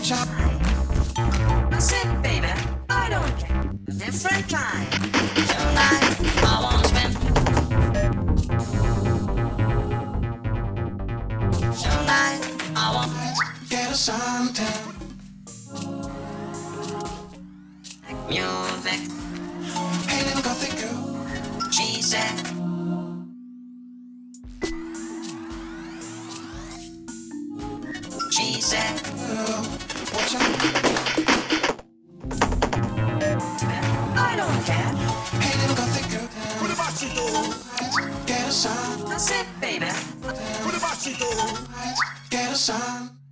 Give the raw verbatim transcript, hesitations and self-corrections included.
I said, baby, I don't care. Different kind. Tonight, I wanna spend. Tonight, I want get a suntan. Music. Hey, little gothic girl. She said. She said. Oh, watch out. I don't care. Hey, little gothic girl. Put a bacito. Get a sun. I said, baby. Put a bacito. Get a sun.